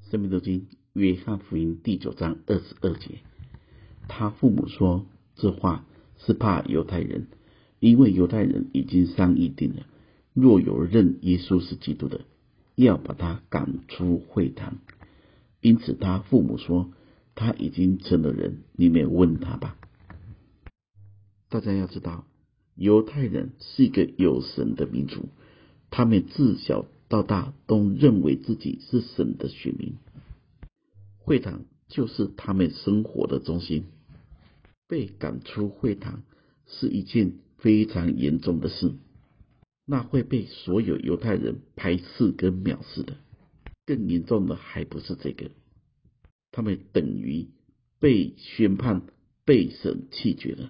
生命读经约翰福音第9章22节，他父母说这话是怕犹太人，因为犹太人已经商议定了，若有认耶稣是基督的，要把他赶出会堂。因此他父母说他已经成了人，你们问他吧。大家要知道，犹太人是一个有神的民族，他们自小到大都认为自己是神的选民，会堂就是他们生活的中心。被赶出会堂是一件非常严重的事，那会被所有犹太人排斥跟藐视的。更严重的还不是这个，他们等于被宣判被神弃绝了。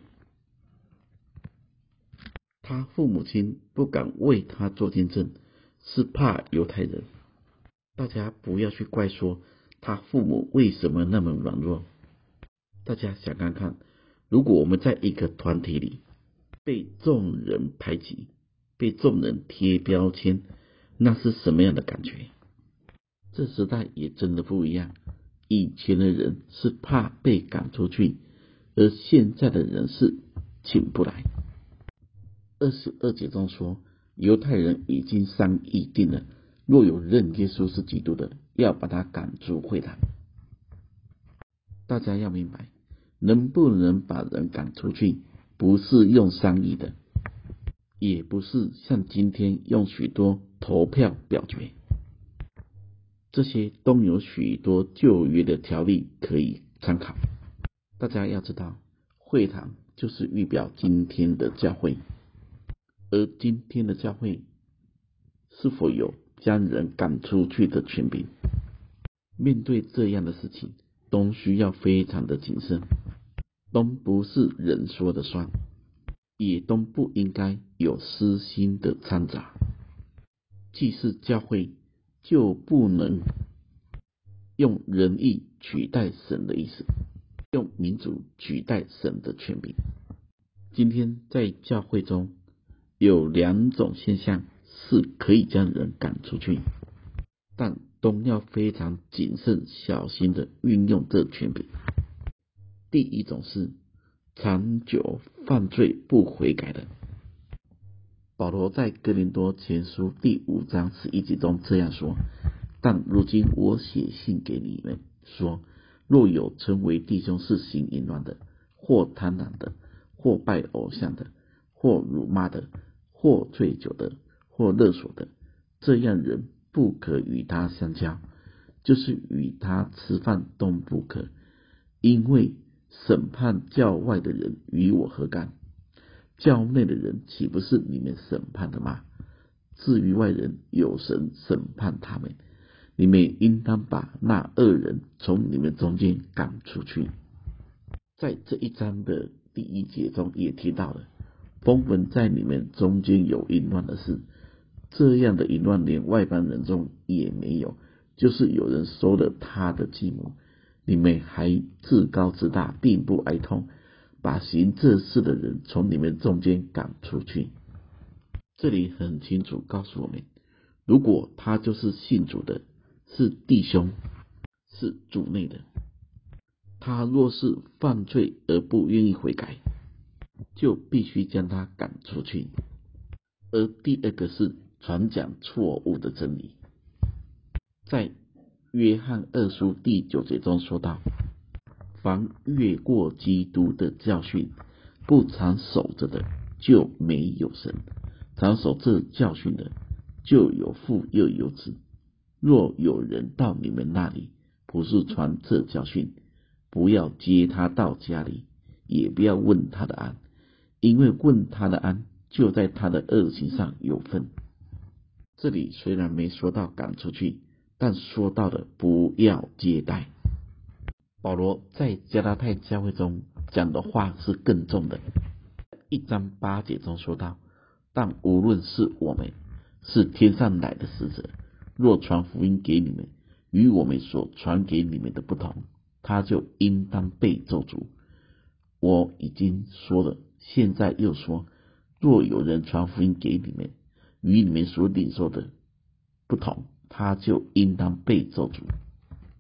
他父母亲不敢为他做见证，是怕犹太人。大家不要去怪说他父母为什么那么软弱。大家想看看，如果我们在一个团体里被众人排挤，被众人贴标签，那是什么样的感觉？这时代也真的不一样，以前的人是怕被赶出去，而现在的人是请不来。22节中说，犹太人已经商议定了，若有认耶稣是基督的，要把他赶出会堂。大家要明白，能不能把人赶出去，不是用商议的，也不是像今天用许多投票表决，这些都有许多旧约的条例可以参考。大家要知道，会堂就是预表今天的教会，而今天的教会是否有将人赶出去的权柄？面对这样的事情，都需要非常的谨慎，都不是人说的算，也都不应该有私心的掺杂。既是教会，就不能用仁义取代神的意思，用民主取代神的权柄。今天在教会中有2种现象是可以将人赶出去，但都要非常谨慎小心的运用这权柄。第一种是长久犯罪不悔改的。保罗在哥林多前书第5章11节中这样说，但如今我写信给你们说，若有成为弟兄是行淫乱的，或贪婪的，或拜偶像的，或辱骂的，或醉酒的，或勒索的，这样人不可与他相交，就是与他吃饭都不可，因为审判教外的人与我何干？教内的人岂不是你们审判的吗？至于外人，有神审判他们。你们应当把那恶人从你们中间赶出去。在这一章的第1节中也提到了，风闻在你们中间有淫乱的事，这样的淫乱连外邦人中也没有，就是有人收了他的继母，你们还自高自大，并不哀痛，把行这事的人从你们中间赶出去。这里很清楚告诉我们，如果他就是信主的，是弟兄，是主内的，他若是犯罪而不愿意悔改，就必须将他赶出去。而第二个是传讲错误的真理。在约翰2书第9节中说到，凡越过基督的教训不常守着的，就没有神；常守这教训的，就有父又有子。若有人到你们那里，不是传这教训，不要接他到家里，也不要问他的安，因为问他的安，就在他的恶行上有份。这里虽然没说到赶出去，但说到的不要接待。保罗在加拉太教会中讲的话是更重的。1章8节中说到，但无论是我们，是天上来的使者，若传福音给你们，与我们所传给你们的不同，他就应当被咒诅。我已经说了，现在又说，若有人传福音给你们，与你们所领受的不同，他就应当被咒诅。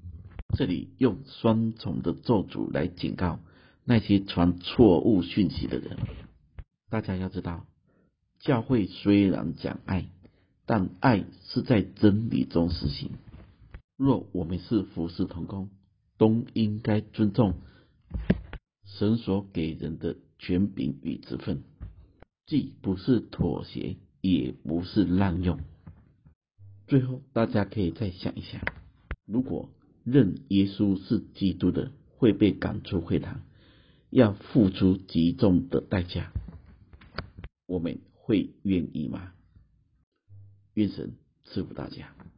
这里用双重的咒诅来警告那些传错误讯息的人。大家要知道，教会虽然讲爱，但爱是在真理中实行。若我们是服侍同工，都应该尊重神所给人的权柄与职分，既不是妥协，也不是滥用。最后，大家可以再想一想，如果认耶稣是基督的会被赶出会堂，要付出极重的代价，我们会愿意吗？愿神赐福大家。